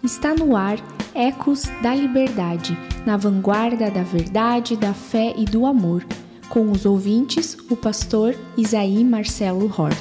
Está no ar Ecos da Liberdade, na vanguarda da verdade, da fé e do amor, com os ouvintes, o pastor Isaí Marcelo Hort.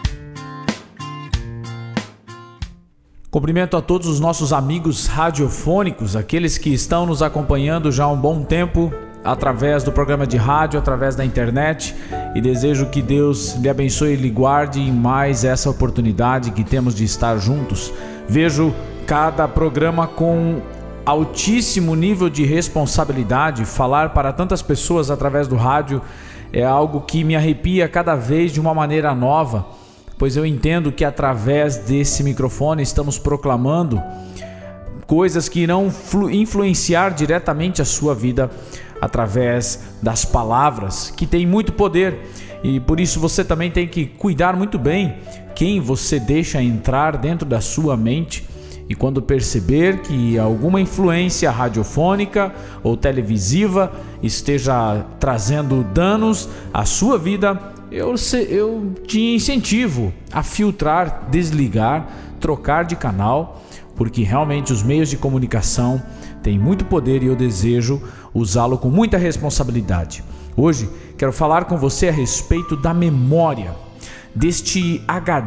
Cumprimento a todos os nossos amigos radiofônicos, aqueles que estão nos acompanhando já há um bom tempo, através do programa de rádio, através da internet, e desejo que Deus lhe abençoe e lhe guarde em mais essa oportunidade que temos de estar juntos. Vejo cada programa com altíssimo nível de responsabilidade. Falar para tantas pessoas através do rádio é algo que me arrepia cada vez de uma maneira nova, pois eu entendo que através desse microfone estamos proclamando coisas que irão influenciar diretamente a sua vida através das palavras, que tem muito poder, e por isso você também tem que cuidar muito bem quem você deixa entrar dentro da sua mente. E quando perceber que alguma influência radiofônica ou televisiva esteja trazendo danos à sua vida, eu te incentivo a filtrar, desligar, trocar de canal, porque realmente os meios de comunicação têm muito poder e eu desejo usá-lo com muita responsabilidade. Hoje quero falar com você a respeito da memória, deste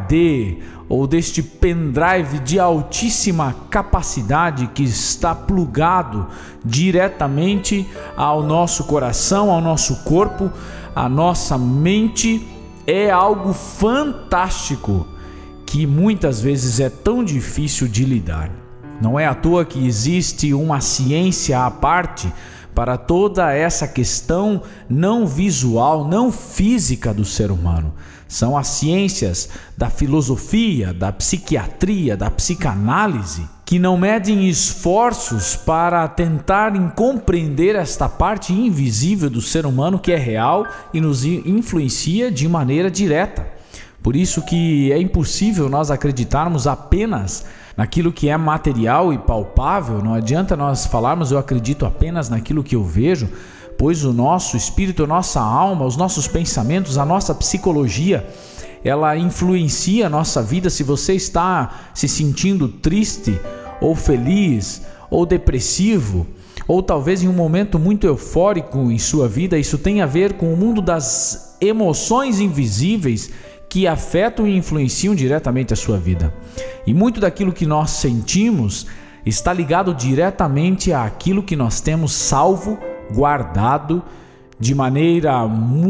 HD ou deste pendrive de altíssima capacidade que está plugado diretamente ao nosso coração, ao nosso corpo, à nossa mente. É algo fantástico que muitas vezes é tão difícil de lidar. Não é à toa que existe uma ciência à parte para toda essa questão não visual, não física do ser humano. São as ciências da filosofia, da psiquiatria, da psicanálise, que não medem esforços para tentarem compreender esta parte invisível do ser humano que é real e nos influencia de maneira direta. Por isso que é impossível nós acreditarmos apenas naquilo que é material e palpável. Não adianta nós falarmos eu acredito apenas naquilo que eu vejo, pois o nosso espírito, a nossa alma, os nossos pensamentos, a nossa psicologia, ela influencia a nossa vida. Se você está se sentindo triste ou feliz ou depressivo, ou talvez em um momento muito eufórico em sua vida, isso tem a ver com o mundo das emoções invisíveis que afetam e influenciam diretamente a sua vida. E muito daquilo que nós sentimos está ligado diretamente àquilo que nós temos salvo, guardado de maneira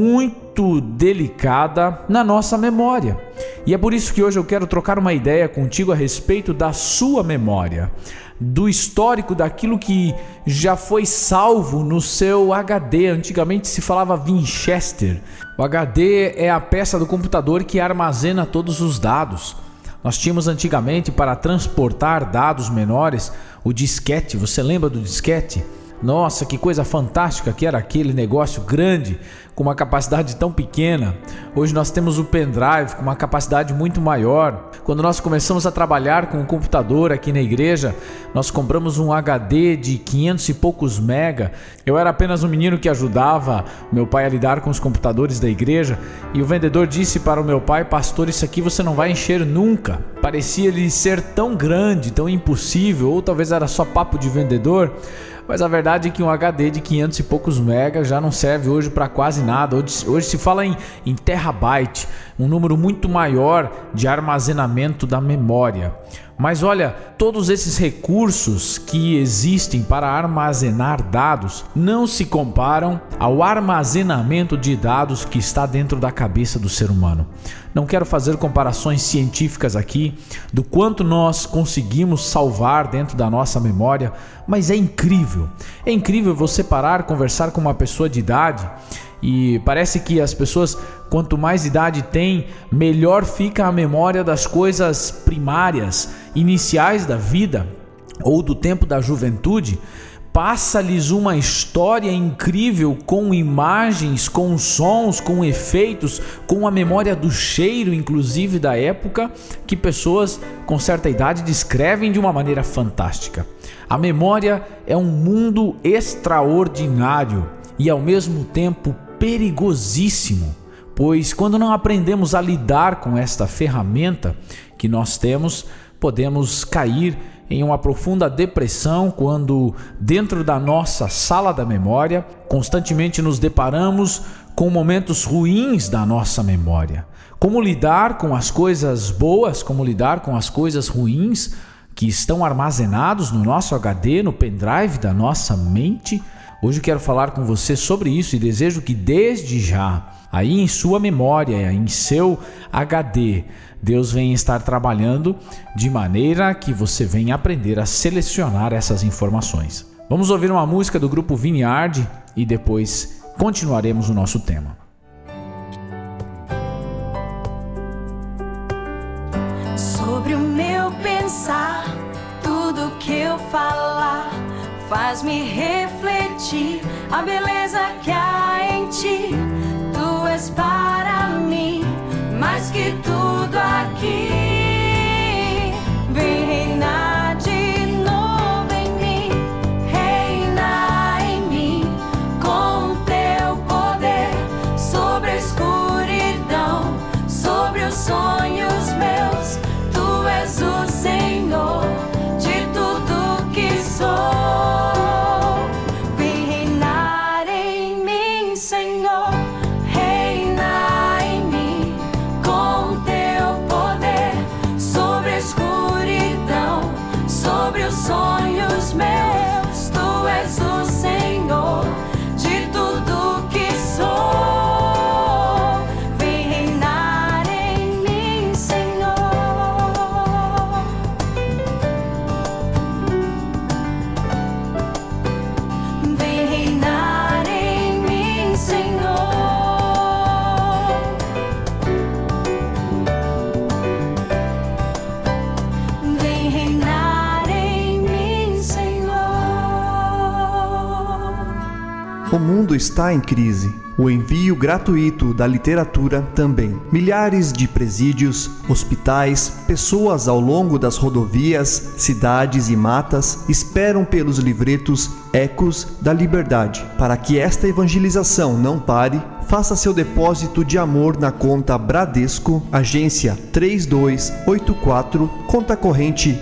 muito delicada na nossa memória. E é por isso que hoje eu quero trocar uma ideia contigo a respeito da sua memória, do histórico daquilo que já foi salvo no seu HD. Antigamente se falava Winchester. O HD é a peça do computador que armazena todos os dados. Nós tínhamos antigamente, para transportar dados menores, o disquete. Você lembra do disquete? Nossa, que coisa fantástica que era aquele negócio grande, com uma capacidade tão pequena. Hoje nós temos o pendrive com uma capacidade muito maior. Quando nós começamos a trabalhar com o computador aqui na igreja, nós compramos um HD de 500 e poucos mega. Eu era apenas um menino que ajudava meu pai a lidar com os computadores da igreja, e o vendedor disse para o meu pai: pastor, isso aqui você não vai encher nunca. Parecia-lhe ser tão grande, tão impossível, ou talvez era só papo de vendedor. Mas a verdade é que um HD de 500 e poucos megas já não serve hoje para quase nada. Hoje se fala em terabyte, um número muito maior de armazenamento da memória. Mas olha, todos esses recursos que existem para armazenar dados não se comparam ao armazenamento de dados que está dentro da cabeça do ser humano. Não quero fazer comparações científicas aqui do quanto nós conseguimos salvar dentro da nossa memória, mas é incrível. É incrível você parar, conversar com uma pessoa de idade, e parece que as pessoas, quanto mais idade tem, melhor fica a memória das coisas primárias, iniciais da vida ou do tempo da juventude. Passa-lhes uma história incrível, com imagens, com sons, com efeitos, com a memória do cheiro, inclusive da época, que pessoas com certa idade descrevem de uma maneira fantástica. A memória é um mundo extraordinário e ao mesmo tempo perigosíssimo, pois quando não aprendemos a lidar com esta ferramenta que nós temos, podemos cair em uma profunda depressão quando, dentro da nossa sala da memória, constantemente nos deparamos com momentos ruins da nossa memória. Como lidar com as coisas boas, como lidar com as coisas ruins que estão armazenados no nosso HD, no pendrive da nossa mente? Hoje eu quero falar com você sobre isso e desejo que desde já, aí em sua memória, em seu HD, Deus venha estar trabalhando de maneira que você venha aprender a selecionar essas informações. Vamos ouvir uma música do grupo Vineyard e depois continuaremos o nosso tema. Sobre o meu pensar, tudo que eu falar faz-me refletir a beleza que há em ti. Tu és para mim mais que tudo aqui. Vem reinar de novo em mim, reina em mim com teu poder sobre a escuridão, sobre os sonhos meus. Tu és o Senhor de tudo que sou. Sonhos meus, tu és o Senhor de tudo que sou. Vem reinar em mim, Senhor. Vem reinar em mim, Senhor. Vem reinar. O mundo está em crise. O envio gratuito da literatura também. Milhares de presídios, hospitais, pessoas ao longo das rodovias, cidades e matas esperam pelos livretos Ecos da Liberdade. Para que esta evangelização não pare, faça seu depósito de amor na conta Bradesco, agência 3284, conta corrente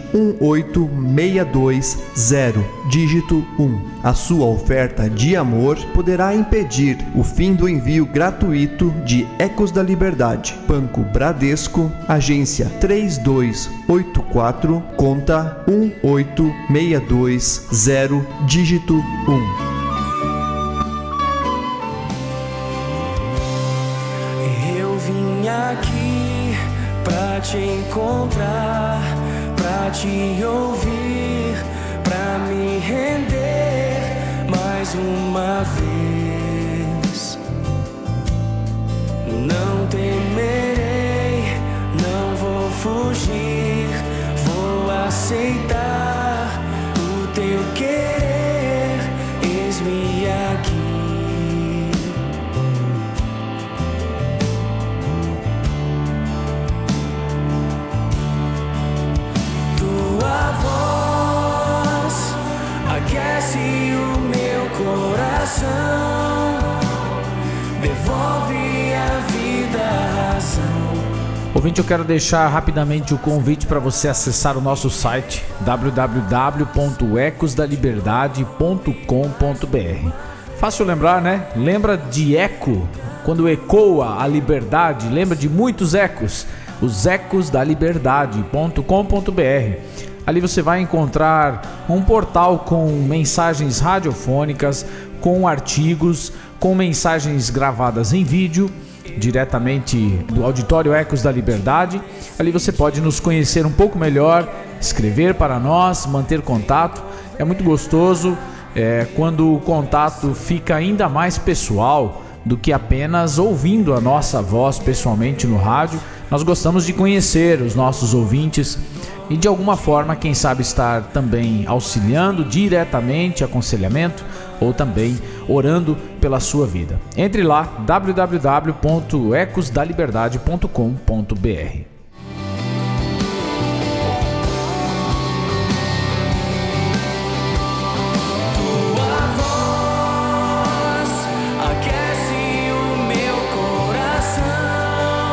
18620, dígito 1. A sua oferta de amor poderá impedir o fim do envio gratuito de Ecos da Liberdade. Banco Bradesco, agência 3284, conta 18620, dígito 1. Aqui pra te encontrar, pra te ouvir, pra me render mais uma vez. Não temerei, não vou fugir, vou aceitar o teu querer, eis-me aqui. Aquece o meu coração, devolve a vida, a razão. Ouvinte, eu quero deixar rapidamente o convite para você acessar o nosso site www.ecosdaliberdade.com.br. Fácil lembrar, né? Lembra de eco, quando ecoa a liberdade, lembra de muitos ecos. Os ecosdaliberdade.com.br. Ali você vai encontrar um portal com mensagens radiofônicas, com artigos, com mensagens gravadas em vídeo, diretamente do Auditório Ecos da Liberdade. Ali você pode nos conhecer um pouco melhor, escrever para nós, manter contato. É muito gostoso quando o contato fica ainda mais pessoal do que apenas ouvindo a nossa voz pessoalmente no rádio. Nós gostamos de conhecer os nossos ouvintes e de alguma forma, quem sabe, estar também auxiliando diretamente, aconselhamento ou também orando pela sua vida. Entre lá, www.ecosdaliberdade.com.br.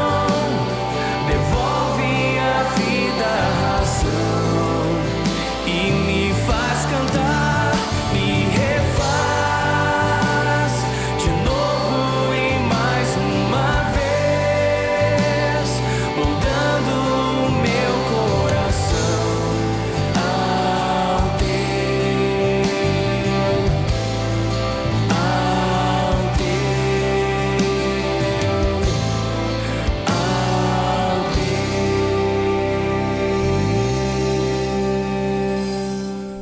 E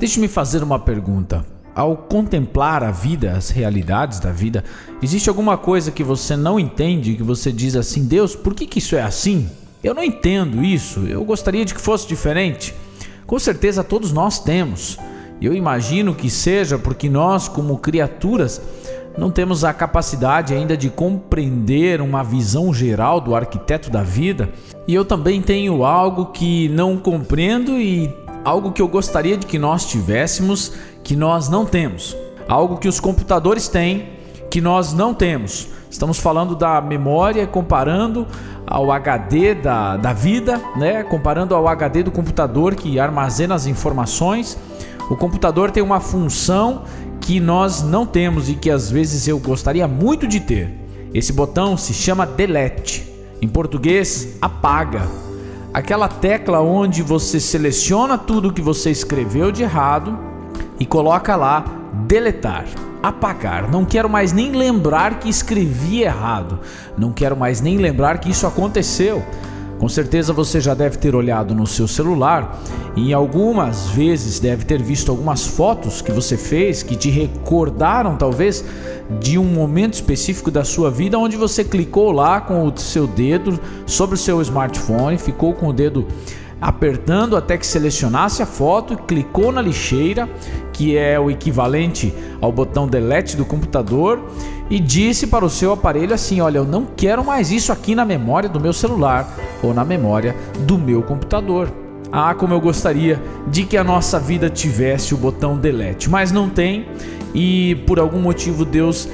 Deixe-me fazer uma pergunta. Ao contemplar a vida, as realidades da vida, existe alguma coisa que você não entende, que você diz assim: Deus, por que isso é assim? Eu não entendo isso, eu gostaria de que fosse diferente. Com certeza todos nós temos. Eu imagino que seja porque nós, como criaturas, não temos a capacidade ainda de compreender uma visão geral do arquiteto da vida. E eu também tenho algo que não compreendo e algo que eu gostaria de que nós tivéssemos, que nós não temos. Algo que os computadores têm, que nós não temos. Estamos falando da memória, comparando ao HD da vida, né? Comparando ao HD do computador que armazena as informações. O computador tem uma função que nós não temos e que às vezes eu gostaria muito de ter. Esse botão se chama delete. Em português, apaga. Aquela tecla onde você seleciona tudo que você escreveu de errado e coloca lá deletar, apagar. Não quero mais nem lembrar que escrevi errado. Não quero mais nem lembrar que isso aconteceu. Com certeza você já deve ter olhado no seu celular e algumas vezes deve ter visto algumas fotos que você fez que te recordaram talvez de um momento específico da sua vida onde você clicou lá com o seu dedo sobre o seu smartphone, ficou com o dedo apertando até que selecionasse a foto e clicou na lixeira, que é o equivalente ao botão delete do computador, e disse para o seu aparelho assim: olha, eu não quero mais isso aqui na memória do meu celular ou na memória do meu computador. Ah, como eu gostaria de que a nossa vida tivesse o botão delete, mas não tem, e por algum motivo Deus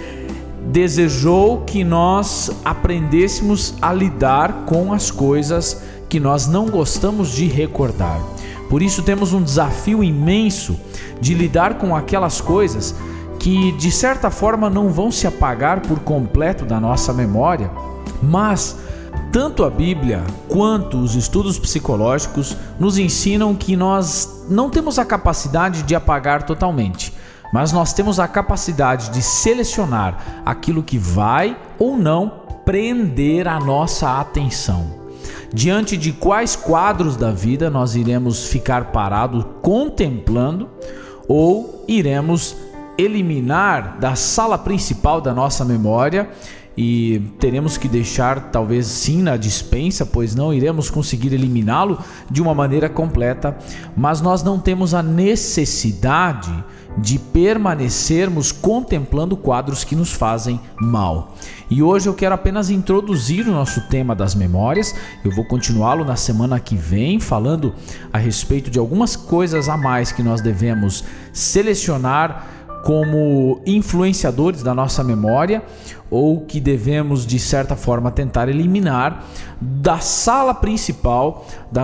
desejou que nós aprendêssemos a lidar com as coisas que nós não gostamos de recordar. Por isso temos um desafio imenso de lidar com aquelas coisas que de certa forma não vão se apagar por completo da nossa memória, mas tanto a Bíblia quanto os estudos psicológicos nos ensinam que nós não temos a capacidade de apagar totalmente, mas nós temos a capacidade de selecionar aquilo que vai ou não prender a nossa atenção. Diante de quais quadros da vida nós iremos ficar parados contemplando ou iremos eliminar da sala principal da nossa memória e teremos que deixar talvez sim na despensa, pois não iremos conseguir eliminá-lo de uma maneira completa, mas nós não temos a necessidade de permanecermos contemplando quadros que nos fazem mal. E hoje eu quero apenas introduzir o nosso tema das memórias. Eu vou continuá-lo na semana que vem, falando a respeito de algumas coisas a mais que nós devemos selecionar como influenciadores da nossa memória, ou que devemos de certa forma tentar eliminar da sala principal da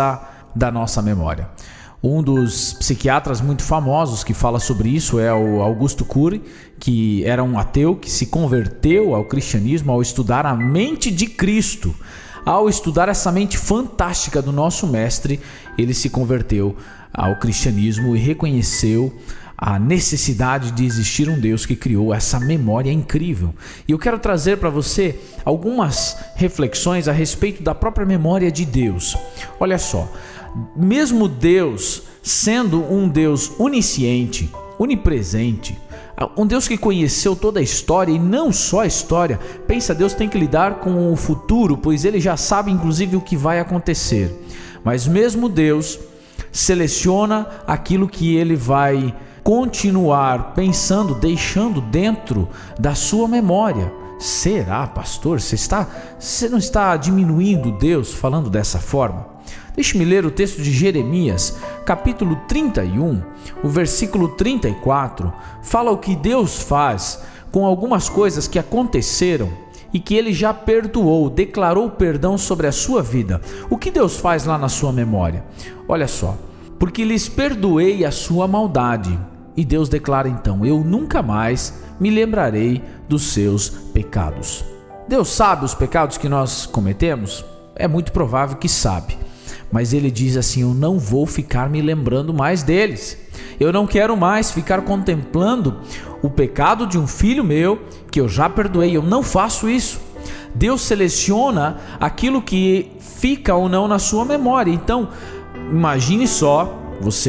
nossa memória. Um dos psiquiatras muito famosos que fala sobre isso é o Augusto Cury, que era um ateu que se converteu ao cristianismo ao estudar a mente de Cristo. Ao estudar essa mente fantástica do nosso mestre, ele se converteu ao cristianismo e reconheceu a necessidade de existir um Deus que criou essa memória incrível. E eu quero trazer para você algumas reflexões a respeito da própria memória de Deus. Olha só, mesmo Deus sendo um Deus onisciente, onipresente, um Deus que conheceu toda a história e não só a história, pensa, Deus tem que lidar com o futuro, pois ele já sabe inclusive o que vai acontecer. Mas mesmo Deus seleciona aquilo que ele vai continuar pensando, deixando dentro da sua memória. Será, pastor? Você não está diminuindo Deus falando dessa forma? Deixe-me ler o texto de Jeremias, capítulo 31, o versículo 34, fala o que Deus faz com algumas coisas que aconteceram e que ele já perdoou, declarou perdão sobre a sua vida. O que Deus faz lá na sua memória? Olha só, porque lhes perdoei a sua maldade. E Deus declara então: eu nunca mais me lembrarei dos seus pecados. Deus sabe os pecados que nós cometemos? É muito provável que sabe. Mas ele diz assim: eu não vou ficar me lembrando mais deles. Eu não quero mais ficar contemplando o pecado de um filho meu que eu já perdoei. Eu não faço isso. Deus seleciona aquilo que fica ou não na sua memória. Então, imagine só, você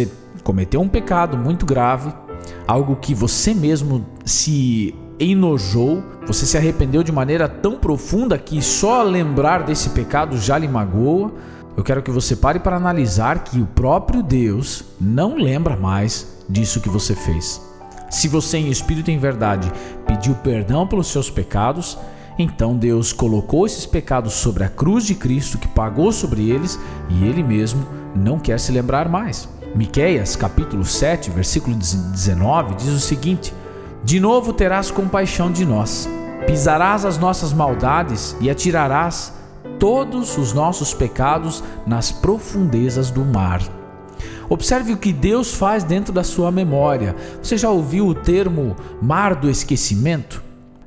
cometeu um pecado muito grave, algo que você mesmo se enojou, você se arrependeu de maneira tão profunda que só lembrar desse pecado já lhe magoa, eu quero que você pare para analisar que o próprio Deus não lembra mais disso que você fez. Se você em espírito e em verdade pediu perdão pelos seus pecados, então Deus colocou esses pecados sobre a cruz de Cristo, que pagou sobre eles, e Ele mesmo não quer se lembrar mais. Miqueias, capítulo 7, versículo 19, diz o seguinte: de novo terás compaixão de nós, pisarás as nossas maldades e atirarás todos os nossos pecados nas profundezas do mar. Observe o que Deus faz dentro da sua memória. Você já ouviu o termo mar do esquecimento?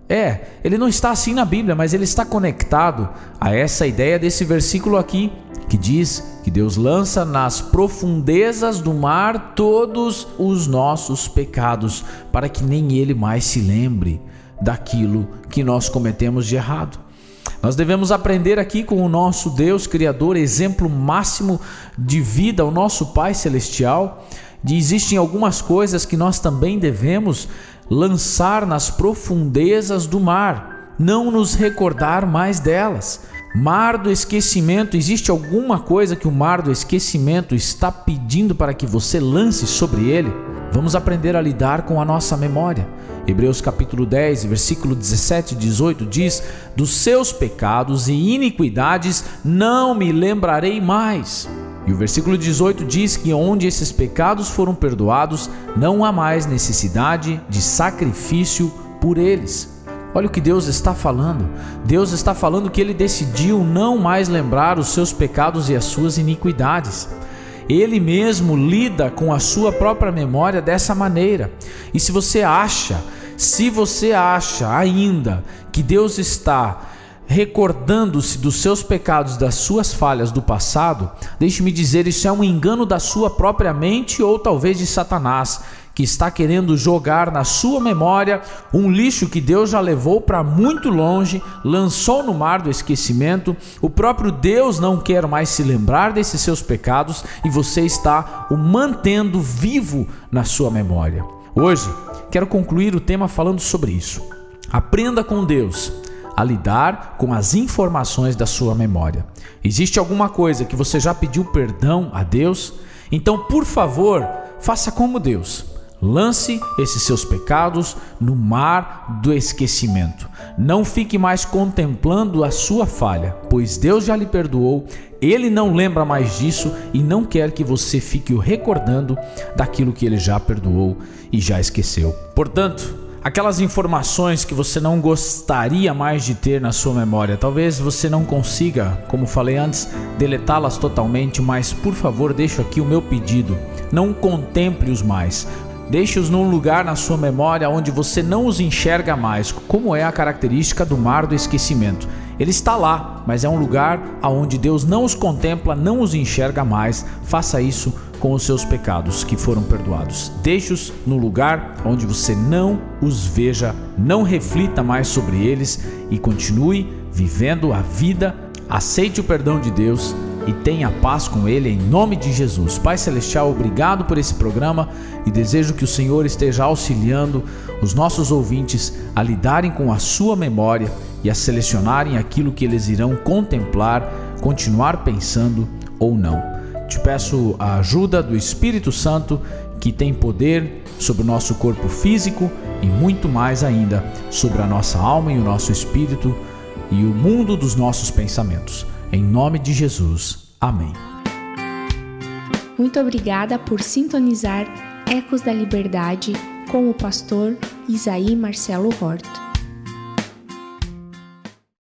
Ele não está assim na Bíblia, mas ele está conectado a essa ideia desse versículo aqui, que diz que Deus lança nas profundezas do mar todos os nossos pecados, para que nem Ele mais se lembre daquilo que nós cometemos de errado. Nós devemos aprender aqui com o nosso Deus Criador, exemplo máximo de vida, o nosso Pai Celestial. Existem algumas coisas que nós também devemos lançar nas profundezas do mar, não nos recordar mais delas. Mar do esquecimento, existe alguma coisa que o mar do esquecimento está pedindo para que você lance sobre ele? Vamos aprender a lidar com a nossa memória. Hebreus capítulo 10, versículo 17 e 18 diz: dos seus pecados e iniquidades não me lembrarei mais. E o versículo 18 diz que onde esses pecados foram perdoados, não há mais necessidade de sacrifício por eles. Olha o que Deus está falando. Deus está falando que Ele decidiu não mais lembrar os seus pecados e as suas iniquidades. Ele mesmo lida com a sua própria memória dessa maneira. E se você acha ainda que Deus está recordando-se dos seus pecados, das suas falhas do passado, deixe-me dizer, isso é um engano da sua própria mente ou talvez de Satanás, que está querendo jogar na sua memória um lixo que Deus já levou para muito longe, lançou no mar do esquecimento. O próprio Deus não quer mais se lembrar desses seus pecados e você está o mantendo vivo na sua memória. Hoje, quero concluir o tema falando sobre isso. Aprenda com Deus a lidar com as informações da sua memória. Existe alguma coisa que você já pediu perdão a Deus? Então, por favor, faça como Deus. Lance esses seus pecados no mar do esquecimento. Não fique mais contemplando a sua falha, pois Deus já lhe perdoou, Ele não lembra mais disso e não quer que você fique o recordando daquilo que Ele já perdoou e já esqueceu. Portanto, aquelas informações que você não gostaria mais de ter na sua memória, talvez você não consiga, como falei antes, deletá-las totalmente, mas por favor, deixo aqui o meu pedido: não contemple-os mais. Deixe-os num lugar na sua memória onde você não os enxerga mais, como é a característica do mar do esquecimento. Ele está lá, mas é um lugar onde Deus não os contempla, não os enxerga mais. Faça isso com os seus pecados que foram perdoados. Deixe-os no lugar onde você não os veja, não reflita mais sobre eles e continue vivendo a vida. Aceite o perdão de Deus e tenha paz com Ele em nome de Jesus. Pai Celestial, obrigado por esse programa e desejo que o Senhor esteja auxiliando os nossos ouvintes a lidarem com a sua memória e a selecionarem aquilo que eles irão contemplar, continuar pensando ou não. Te peço a ajuda do Espírito Santo, que tem poder sobre o nosso corpo físico e muito mais ainda sobre a nossa alma e o nosso espírito e o mundo dos nossos pensamentos. Em nome de Jesus. Amém. Muito obrigada por sintonizar Ecos da Liberdade com o pastor Isaí Marcelo Hort.